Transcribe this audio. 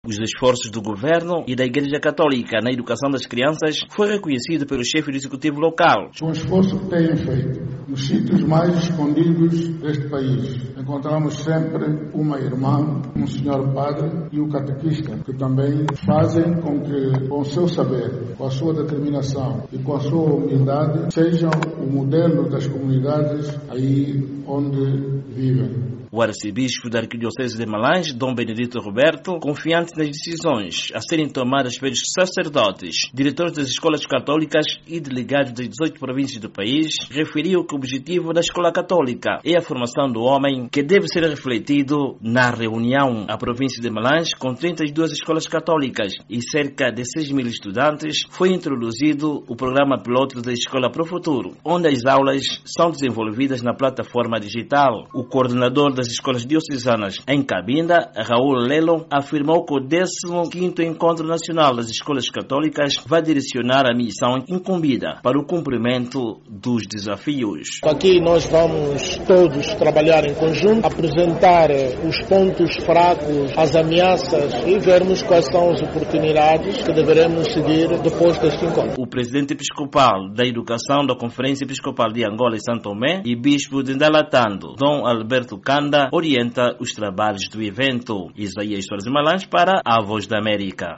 Os esforços do governo e da Igreja Católica na educação das crianças foi reconhecido pelo chefe do executivo local. O esforço que têm feito nos sítios mais escondidos deste país. Encontramos sempre uma irmã, um senhor padre e o catequista, que também fazem com que, com o seu saber, com a sua determinação e com a sua humildade, sejam o modelo das comunidades aí onde vivem. O arcebispo da Arquidiocese de Malange, Dom Benedito Roberto, confiante nas decisões a serem tomadas pelos sacerdotes, diretores das escolas católicas e delegados das 18 províncias do país, referiu que o objetivo da escola católica é a formação do homem, que deve ser refletido na reunião. A província de Malange, com 32 escolas católicas e cerca de 6 mil estudantes, foi introduzido o programa piloto da Escola para o Futuro, onde as aulas são desenvolvidas na plataforma digital. O coordenador das escolas diocesanas em Cabinda, Raul Lelo, afirmou que o 15º Encontro Nacional das Escolas Católicas vai direcionar a missão incumbida para o cumprimento dos desafios. Aqui nós vamos todos trabalhar em conjunto, apresentar os pontos fracos, as ameaças e vermos quais são as oportunidades que deveremos seguir depois deste encontro. O presidente episcopal da Educação da Conferência Episcopal de Angola e São Tomé e bispo de Ndalatando, Dom Alberto Kanda, orienta os trabalhos do evento. Isaías Soares Malange para a Voz da América.